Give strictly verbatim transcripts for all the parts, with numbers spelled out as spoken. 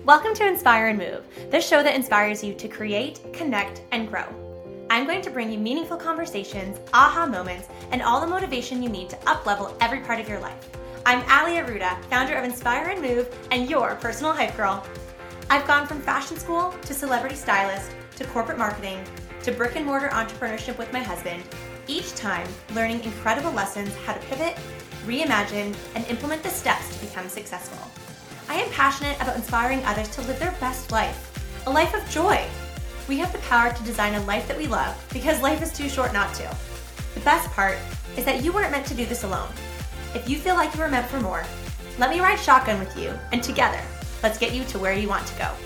Welcome to Inspire and Move, the show that inspires you to create, connect, and grow. I'm going to bring you meaningful conversations, aha moments, and all the motivation you need to up-level every part of your life. I'm Ali Aruda, founder of Inspire and Move, and your personal hype girl. I've gone from fashion school to celebrity stylist to corporate marketing to brick and mortar entrepreneurship with my husband, each time learning incredible lessons how to pivot, reimagine, and implement the steps to become successful. I am passionate about inspiring others to live their best life, a life of joy. We have the power to design a life that we love because life is too short not to. The best part is that you weren't meant to do this alone. If you feel like you were meant for more, let me ride shotgun with you, and together, let's get you to where you want to go.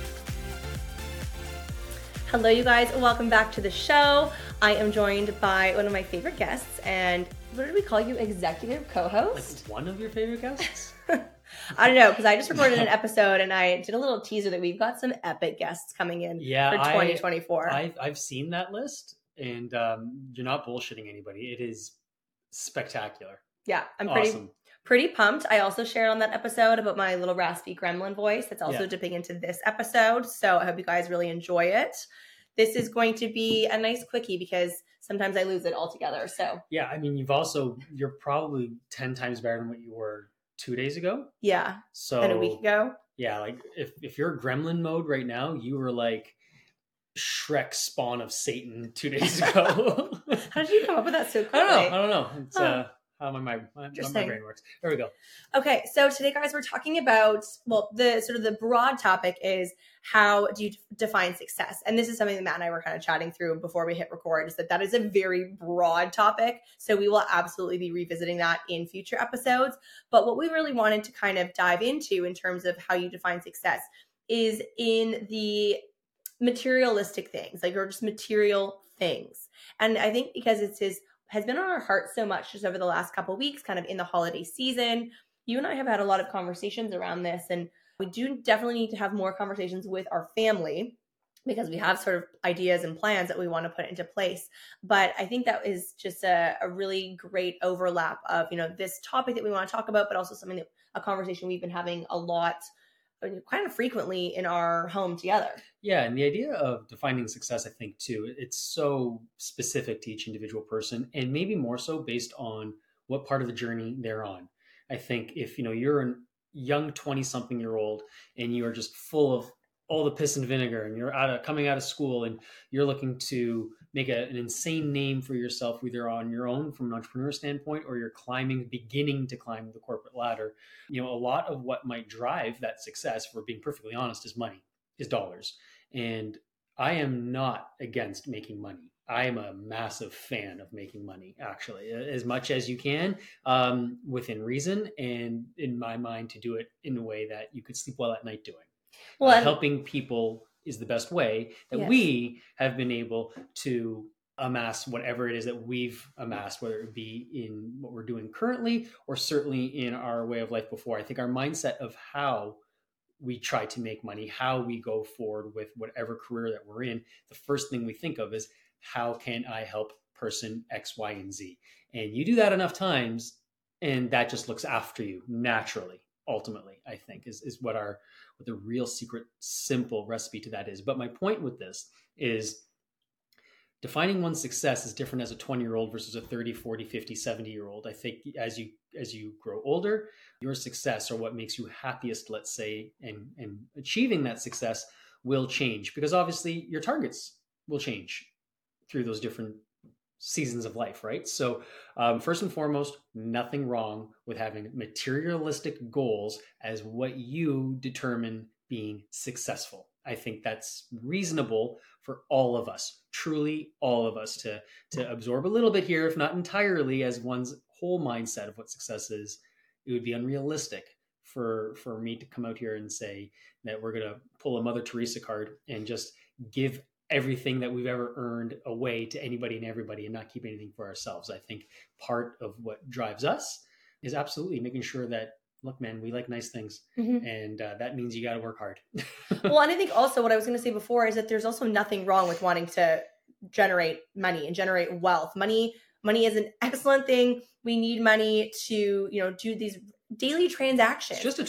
Hello, you guys. Welcome back to the show. I am joined by one of my favorite guests, and what did we call you? Executive co-host? Like one of your favorite guests? I don't know, because I just recorded an episode and I did a little teaser that we've got some epic guests coming in yeah, for twenty twenty-four. I, I've, I've seen that list, and um, you're not bullshitting anybody. It is spectacular. Yeah, I'm pretty awesome. pretty pumped. I also shared on that episode about my little raspy gremlin voice that's also Yeah. dipping into this episode. So I hope you guys really enjoy it. This is going to be a nice quickie because sometimes I lose it altogether. So Yeah, I mean, you've also, you're probably ten times better than what you were two days ago. yeah, So and a week ago. Yeah, like if, if you're gremlin mode right now, you were like Shrek spawn of Satan two days ago. How did you come up with that so I quickly? don't know. I don't know. It's Huh. uh, how my, my, my, my brain works. There we go. Okay, so today, guys, we're talking about, well, the sort of the broad topic is how do you define success? And this is something that Matt and I were kind of chatting through before we hit record, is that that is a very broad topic. So we will absolutely be revisiting that in future episodes. But what we really wanted to kind of dive into in terms of how you define success is in the materialistic things, like, or just material things. And I think because it's his has been on our heart so much just over the last couple of weeks, kind of in the holiday season. You and I have had a lot of conversations around this, and we do definitely need to have more conversations with our family because we have sort of ideas and plans that we want to put into place. But I think that is just a, a really great overlap of, you know, this topic that we want to talk about, but also something that a conversation we've been having a lot, kind of frequently in our home together. Yeah, and the idea of defining success, I think, too, it's so specific to each individual person, and maybe more so based on what part of the journey they're on. I think if, you know, you're a young twenty-something-year-old and you are just full of all the piss and vinegar, and you're out of, coming out of school, and you're looking to make a, an insane name for yourself, either on your own from an entrepreneur standpoint, or you're climbing, beginning to climb the corporate ladder, you know, a lot of what might drive that success, if we're being perfectly honest, is money, is dollars. And I am not against making money. I am a massive fan of making money, actually, as much as you can, um, within reason, and in my mind, to do it in a way that you could sleep well at night doing. Well, uh, helping people is the best way that yes. we have been able to amass whatever it is that we've amassed, whether it be in what we're doing currently or certainly in our way of life before. I think our mindset of how we try to make money, how we go forward with whatever career that we're in, the first thing we think of is, how can I help person X, Y, and Z? And you do that enough times, and that just looks after you naturally. Ultimately, I think is, is what our, what the real secret, simple recipe to that is. But my point with this is defining one's success is different as a twenty year old versus a thirty, forty, fifty, seventy year old. I think as you, as you grow older, your success, or what makes you happiest, let's say, and, and achieving that success will change, because obviously your targets will change through those different seasons of life, right? So um, first and foremost, nothing wrong with having materialistic goals as what you determine being successful. I think that's reasonable for all of us, truly all of us, to, to absorb a little bit here, if not entirely, as one's whole mindset of what success is. It would be unrealistic for, for me to come out here and say that we're going to pull a Mother Teresa card and just give everything that we've ever earned away to anybody and everybody and not keep anything for ourselves. I think part of what drives us is absolutely making sure that, look, man, we like nice things. Mm-hmm. And uh, that means you got to work hard. Well, and I think also what I was going to say before is that there's also nothing wrong with wanting to generate money and generate wealth. Money, money is an excellent thing. We need money to, you know, do these daily transactions. It's just a tool.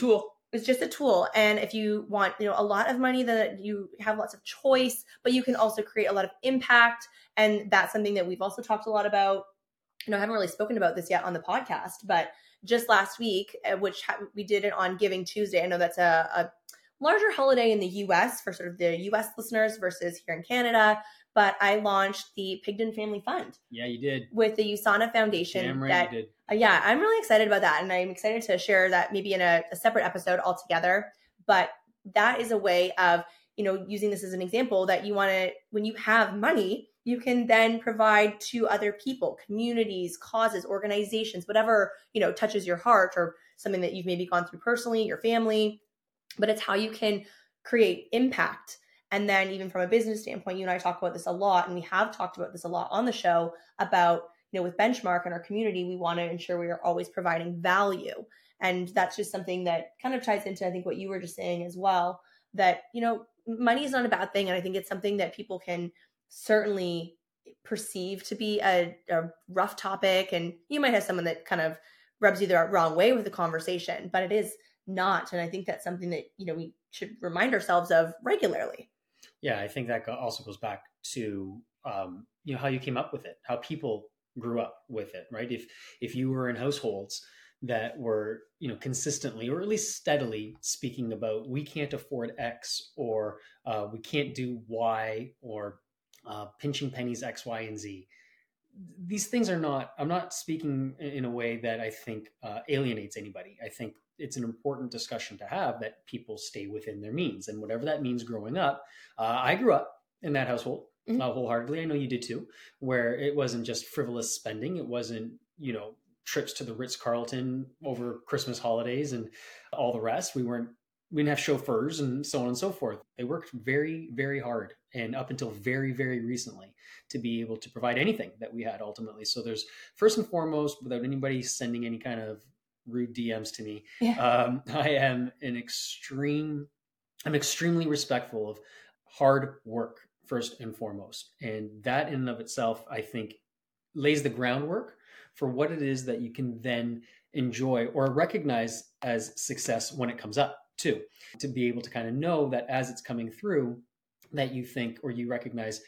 It's just a tool. And if you want, you know, a lot of money, then you have lots of choice, but you can also create a lot of impact. And that's something that we've also talked a lot about. You know, I haven't really spoken about this yet on the podcast, but just last week, which ha- we did it on Giving Tuesday. I know that's a, a larger holiday in the U S for sort of the U S listeners versus here in Canada. But I launched the Pigden Family Fund. Yeah, you did. With the USANA Foundation. Damn right that, you did. Uh, yeah, I'm really excited about that. And I'm excited to share that maybe in a, a separate episode altogether. But that is a way of, you know, using this as an example that you want to, when you have money, you can then provide to other people, communities, causes, organizations, whatever, you know, touches your heart or something that you've maybe gone through personally, your family. But it's how you can create impact. And then even from a business standpoint, you and I talk about this a lot, and we have talked about this a lot on the show about, you know, with Benchmark and our community, we want to ensure we are always providing value. And that's just something that kind of ties into, I think, what you were just saying as well, that, you know, money is not a bad thing. And I think it's something that people can certainly perceive to be a, a rough topic. And you might have someone that kind of rubs you the wrong way with the conversation, but it is not. And I think that's something that, you know, we should remind ourselves of regularly. Yeah, I think that also goes back to, um, you know, how you came up with it, how people grew up with it, right? If if you were in households that were, you know, consistently or at least steadily speaking about we can't afford X or uh, we can't do Y or uh, pinching pennies X, Y, and Z. These things are not, I'm not speaking in a way that I think uh, alienates anybody. I think it's an important discussion to have that people stay within their means. And whatever that means growing up, uh, I grew up in that household mm-hmm. uh, wholeheartedly. I know you did too, where it wasn't just frivolous spending. It wasn't, you know, trips to the Ritz-Carlton over Christmas holidays and all the rest. We weren't, we didn't have chauffeurs and so on and so forth. They worked very, very hard. And up until very, very recently to be able to provide anything that we had ultimately. So there's first and foremost, without anybody sending any kind of rude D Ms to me, yeah. um, I am an extreme, I'm extremely respectful of hard work first and foremost. And that in and of itself, I think lays the groundwork for what it is that you can then enjoy or recognize as success when it comes up too, to be able to kind of know that as it's coming through that you think, or you recognize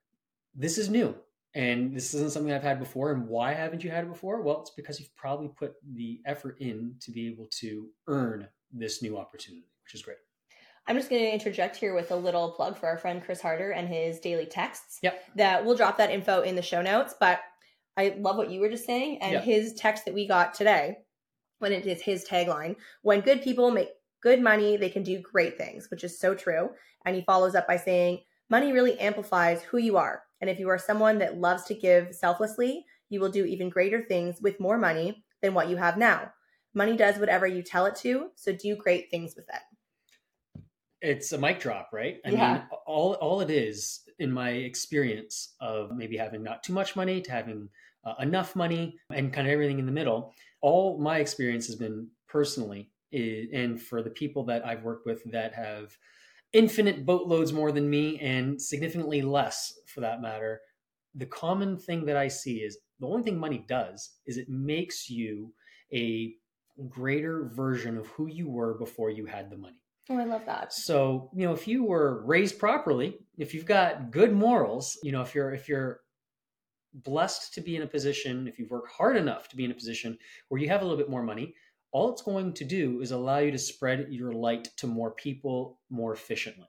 this is new. And this isn't something I've had before. And why haven't you had it before? Well, it's because you've probably put the effort in to be able to earn this new opportunity, which is great. I'm just going to interject here with a little plug for our friend Chris Harder and his daily texts. Yep. That we'll drop that info in the show notes. But I love what you were just saying. And yep. his text that we got today, when it is his tagline, when good people make good money, they can do great things, which is so true. And he follows up by saying, money really amplifies who you are. And if you are someone that loves to give selflessly, you will do even greater things with more money than what you have now. Money does whatever you tell it to, so do great things with it. It's a mic drop, right? I yeah. mean, all all it is, in my experience of maybe having not too much money to having uh, enough money and kind of everything in the middle, all my experience has been personally, is, and for the people that I've worked with that have infinite boatloads more than me and significantly less for that matter, the common thing that I see is the only thing money does is it makes you a greater version of who you were before you had the money. Oh, I love that. So, you know, if you were raised properly, if you've got good morals, you know, if you're, if you're blessed to be in a position, if you've worked hard enough to be in a position where you have a little bit more money, all it's going to do is allow you to spread your light to more people more efficiently.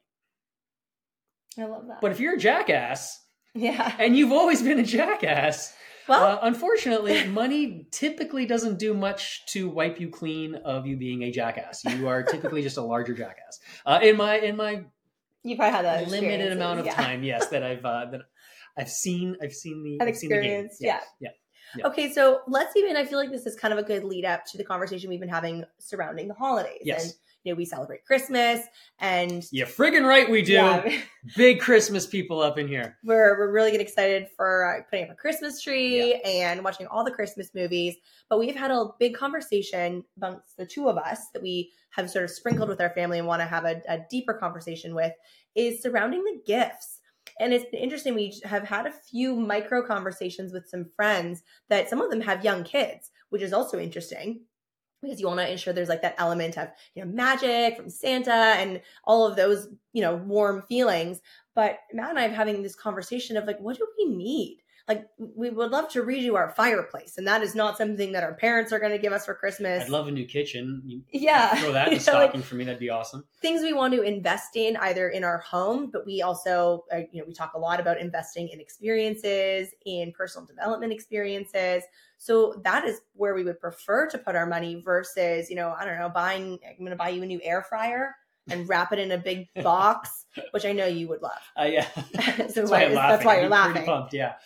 I love that. But if you're a jackass, yeah, and you've always been a jackass, well, uh, unfortunately, money typically doesn't do much to wipe you clean of you being a jackass. You are typically just a larger jackass. Uh, in my in my you probably had that limited amount of yeah. time, yes, that I've uh, that I've seen I've seen the I've I've seen the game. yeah. yeah. Yeah. Okay, so let's even, I feel like this is kind of a good lead up to the conversation we've been having surrounding the holidays. Yes. And, you know, we celebrate Christmas and... You're friggin' right we do. Yeah. Big Christmas people up in here. We're we're really getting excited for uh, putting up a Christmas tree yeah. and watching all the Christmas movies. But we've had a big conversation amongst the two of us that we have sort of sprinkled with our family and want to have a, a deeper conversation with is surrounding the gifts. And it's been interesting. We have had a few micro conversations with some friends that some of them have young kids, which is also interesting. because you want to ensure there's like that element of, you know, magic from Santa and all of those, you know, warm feelings. But Matt and I are having this conversation of like, what do we need? Like, we would love to redo our fireplace, and that is not something that our parents are going to give us for Christmas. I'd love a new kitchen. You yeah. Throw that in the stocking like, for me. That'd be awesome. Things we want to invest in either in our home, but we also, uh, you know, we talk a lot about investing in experiences, in personal development experiences. So that is where we would prefer to put our money versus, you know, I don't know, buying, I'm going to buy you a new air fryer and wrap it in a big box, which I know you would love. Uh, yeah. so that's, why, why that's why you're I'm laughing. Pretty pumped, yeah.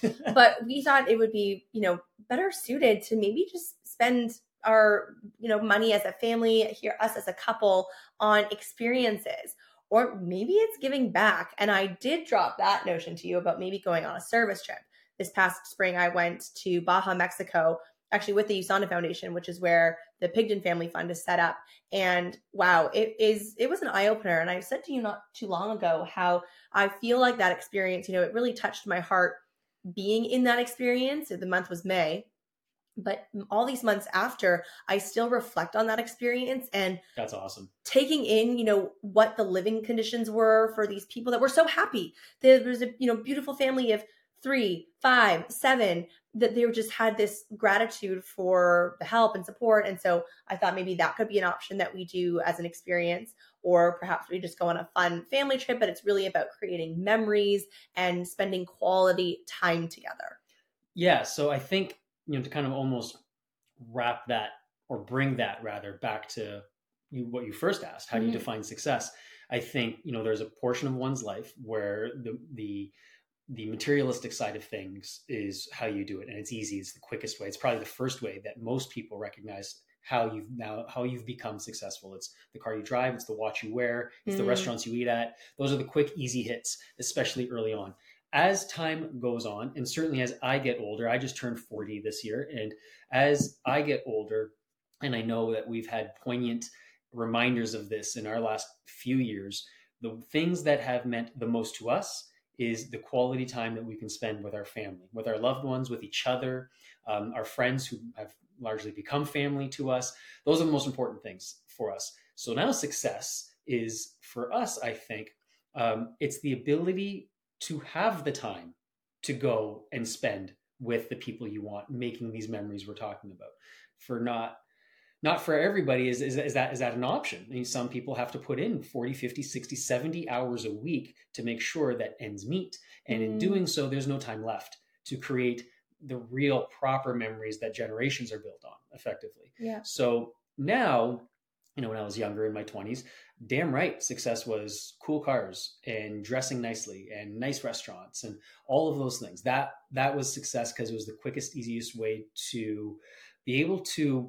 But we thought it would be, you know, better suited to maybe just spend our, you know, money as a family, here, us as a couple, on experiences. Or maybe it's giving back. And I did drop that notion to you about maybe going on a service trip. This past spring, I went to Baja, Mexico, actually with the USANA Foundation, which is where the Pigden Family Fund is set up. And wow, it is, it was an eye opener. And I said to you not too long ago, how I feel like that experience, you know, it really touched my heart being in that experience. The month was May, but all these months after, I still reflect on that experience and that's awesome. Taking in, you know, what the living conditions were for these people that were so happy. There was a, you know, beautiful family of three, five, seven, that they just had this gratitude for the help and support. And so I thought maybe that could be an option that we do as an experience, or perhaps we just go on a fun family trip, but it's really about creating memories and spending quality time together. Yeah. So I think, you know, to kind of almost wrap that or bring that rather back to you, what you first asked, how do you mm-hmm. define success? I think, you know, there's a portion of one's life where the, the, the materialistic side of things is how you do it. And it's easy. It's the quickest way. It's probably the first way that most people recognize how you've now, how you've become successful. It's the car you drive. It's the watch you wear. It's mm. the restaurants you eat at. Those are the quick, easy hits, especially early on. As time goes on, and certainly as I get older, I just turned forty this year. And as I get older, and I know that we've had poignant reminders of this in our last few years, the things that have meant the most to us is the quality time that we can spend with our family, with our loved ones, with each other, um, our friends who have largely become family to us. Those are the most important things for us. So now success is, for us, I think, um, it's the ability to have the time to go and spend with the people you want, making these memories we're talking about. For not Not for everybody is, is, is that is that an option. I mean, some people have to put in forty, fifty, sixty, seventy hours a week to make sure that ends meet. And mm. in doing so, there's no time left to create the real proper memories that generations are built on effectively. Yeah. So now, you know, when I was younger in my twenties, damn right, success was cool cars and dressing nicely and nice restaurants and all of those things. That, that was success because it was the quickest, easiest way to be able to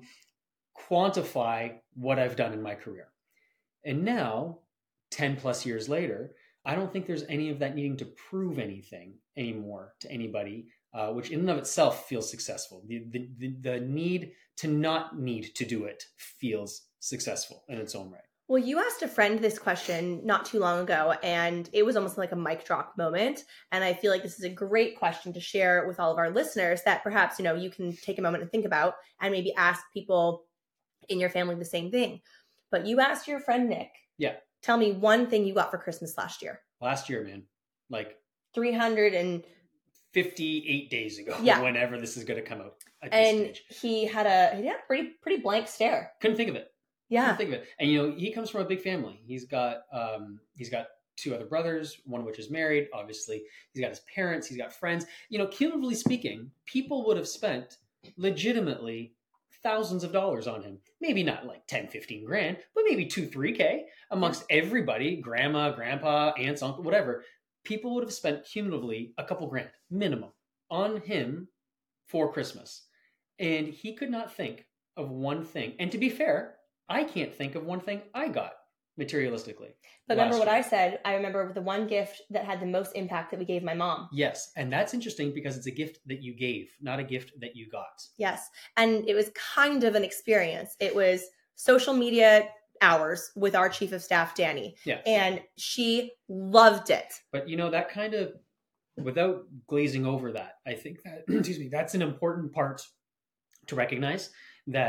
quantify what I've done in my career. And now, ten plus years later, I don't think there's any of that needing to prove anything anymore to anybody, uh, which in and of itself feels successful. The, the, the, the need to not need to do it feels successful in its own right. Well, you asked a friend this question not too long ago, and it was almost like a mic drop moment. And I feel like this is a great question to share with all of our listeners that perhaps, you know, you can take a moment and think about and maybe ask people in your family the same thing. But you asked your friend Nick. Yeah. Tell me one thing you got for Christmas last year. Last year, man. Like three hundred fifty-eight days ago, yeah. whenever this is going to come out. At this and stage. he had a he had a pretty pretty blank stare. Couldn't think of it. Yeah. Couldn't think of it. And you know, he comes from a big family. He's got um he's got two other brothers, one of which is married, obviously. He's got his parents, he's got friends. You know, cumulatively speaking, people would have spent legitimately thousands of dollars on him. Maybe not like ten, fifteen grand, but maybe two, three K amongst everybody, grandma, grandpa, aunts, uncle, whatever. People would have spent cumulatively a couple grand minimum on him for Christmas. And he could not think of one thing. And to be fair, I can't think of one thing I got materialistically. But remember what year. I said? I remember the one gift that had the most impact that we gave my mom. Yes. And that's interesting because it's a gift that you gave, not a gift that you got. Yes. And it was kind of an experience. It was social media hours with our chief of staff, Danny. Yeah. And she loved it. But you know, that kind of, without glazing over that, I think that, excuse me, that's an important part to recognize, that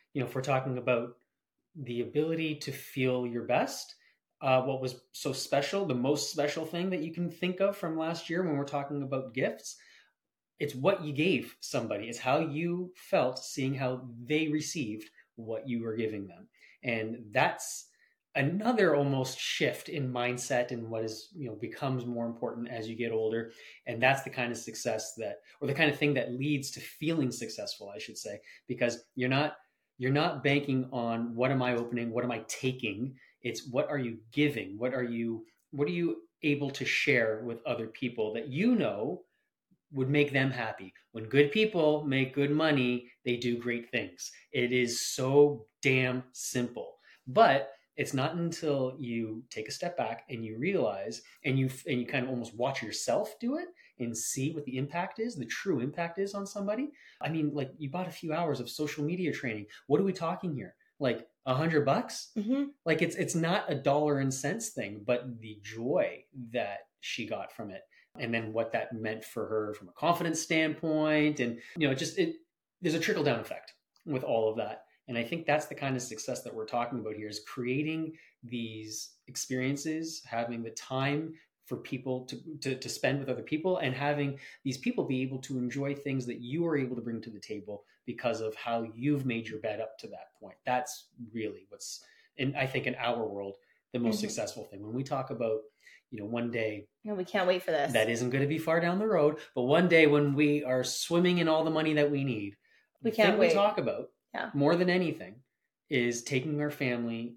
you know, if we're talking about the ability to feel your best, uh, what was so special, the most special thing that you can think of from last year when we're talking about gifts, it's what you gave somebody. It's how you felt seeing how they received what you were giving them. And that's another almost shift in mindset and what is, you know, becomes more important as you get older. And that's the kind of success that, or the kind of thing that leads to feeling successful, I should say, because you're not, you're not banking on what am I opening? What am I taking? It's what are you giving? What are you, what are you able to share with other people that you know would make them happy? When good people make good money, they do great things. It is so damn simple. But it's not until you take a step back and you realize, and you and you kind of almost watch yourself do it and see what the impact is, the true impact is on somebody. I mean, like, you bought a few hours of social media training. What are we talking here? Like a hundred bucks? Mm-hmm. Like it's it's not a dollar and cents thing, but the joy that she got from it, and then what that meant for her from a confidence standpoint, and you know, just it. There's a trickle down effect with all of that. And I think that's the kind of success that we're talking about here, is creating these experiences, having the time for people to, to, to spend with other people, and having these people be able to enjoy things that you are able to bring to the table because of how you've made your bed up to that point. That's really what's, in, I think, in our world, the most mm-hmm. successful thing. When we talk about, you know, one day, no, we can't wait for this. That isn't going to be far down the road, but one day when we are swimming in all the money that we need, we the can't thing wait. we talk about Yeah. more than anything is taking our family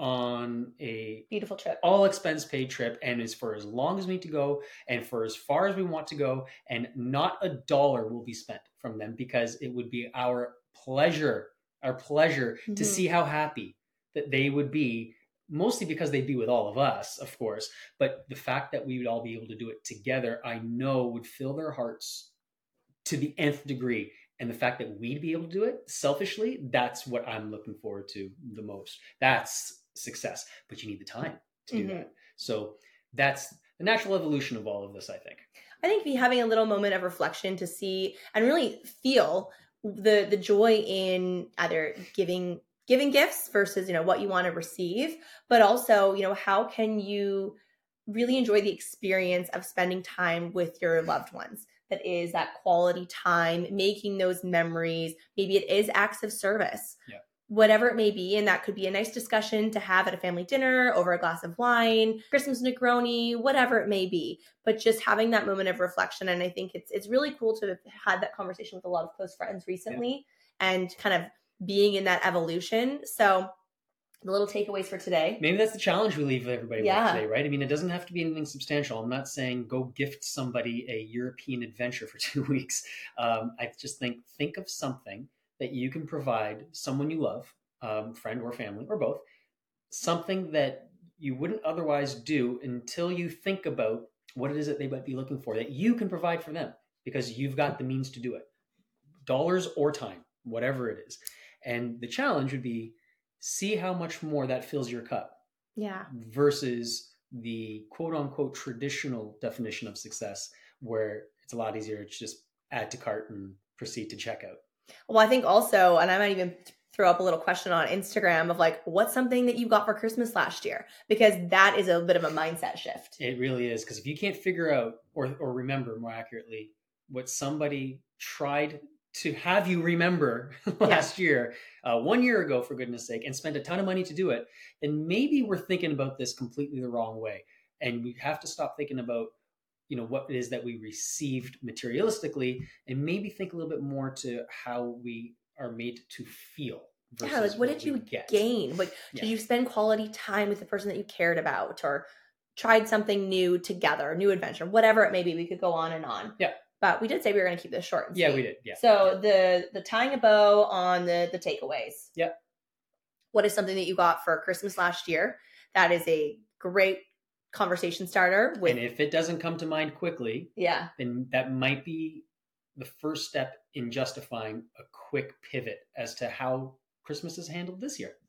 on a beautiful trip, all expense paid trip, and is for as long as we need to go and for as far as we want to go, and not a dollar will be spent from them, because it would be our pleasure, our pleasure mm-hmm. to see how happy that they would be, mostly because they'd be with all of us, of course, but the fact that we would all be able to do it together, I know would fill their hearts to the nth degree. And the fact that we'd be able to do it selfishly, that's what I'm looking forward to the most. That's success. But you need the time to do mm-hmm. that. So that's the natural evolution of all of this, I think. I think be having a little moment of reflection to see and really feel the the joy in either giving giving gifts versus, you know, what you want to receive, but also, you know, how can you really enjoy the experience of spending time with your loved ones? That is that quality time, making those memories. Maybe it is acts of service, yeah. whatever it may be. And that could be a nice discussion to have at a family dinner, over a glass of wine, Christmas Negroni, whatever it may be. But just having that moment of reflection. And I think it's it's really cool to have had that conversation with a lot of close friends recently yeah. and kind of being in that evolution. So the little takeaways for today. Maybe that's the challenge we leave everybody yeah. with today, right? I mean, it doesn't have to be anything substantial. I'm not saying go gift somebody a European adventure for two weeks. Um, I just think, think of something that you can provide someone you love, um, friend or family or both, something that you wouldn't otherwise do until you think about what it is that they might be looking for, that you can provide for them because you've got the means to do it. Dollars or time, whatever it is. And the challenge would be, see how much more that fills your cup. Yeah. Versus the quote unquote traditional definition of success, where it's a lot easier to just add to cart and proceed to checkout. Well, I think also, and I might even throw up a little question on Instagram of like, what's something that you got for Christmas last year? Because that is a bit of a mindset shift. It really is. Because if you can't figure out or, or remember more accurately what somebody tried to have you remember last yeah. year, uh, one year ago, for goodness sake, and spend a ton of money to do it, then maybe we're thinking about this completely the wrong way. And we have to stop thinking about, you know, what it is that we received materialistically, and maybe think a little bit more to how we are made to feel. Yeah, like what, what did you get. gain? Like, yeah. did you spend quality time with the person that you cared about, or tried something new together, new adventure, whatever it may be? We could go on and on. Yeah. But we did say we were going to keep this short and sweet. Yeah, we did. Yeah. So yeah. the the tying a bow on the the takeaways. Yeah. What is something that you got for Christmas last year? That is a great conversation starter. With, and if it doesn't come to mind quickly, yeah, then that might be the first step in justifying a quick pivot as to how Christmas is handled this year.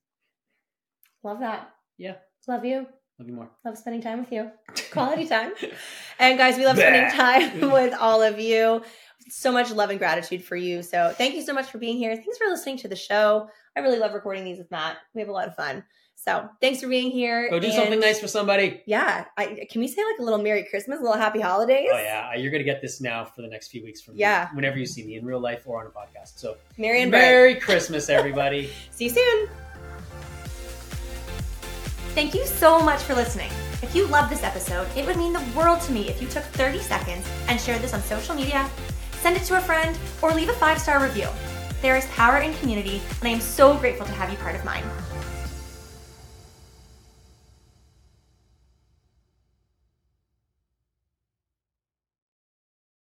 Love that. Yeah. Love you. Love you more. Love spending time with you. Quality time. And guys, we love spending time with all of you. so much love and gratitude for you. So thank you so much for being here. Thanks for listening to the show. I really love recording these with Matt. We have a lot of fun. So thanks for being here. Go do and something nice for somebody. Yeah. I, can we say like a little Merry Christmas, a little Happy Holidays? Oh yeah. You're going to get this now for the next few weeks from yeah. me, whenever you see me in real life or on a podcast. So Merry and Merry bright. Christmas, everybody. See you soon. Thank you so much for listening. If you loved this episode, it would mean the world to me if you took thirty seconds and shared this on social media, send it to a friend, or leave a five-star review. There is power in community, and I am so grateful to have you part of mine.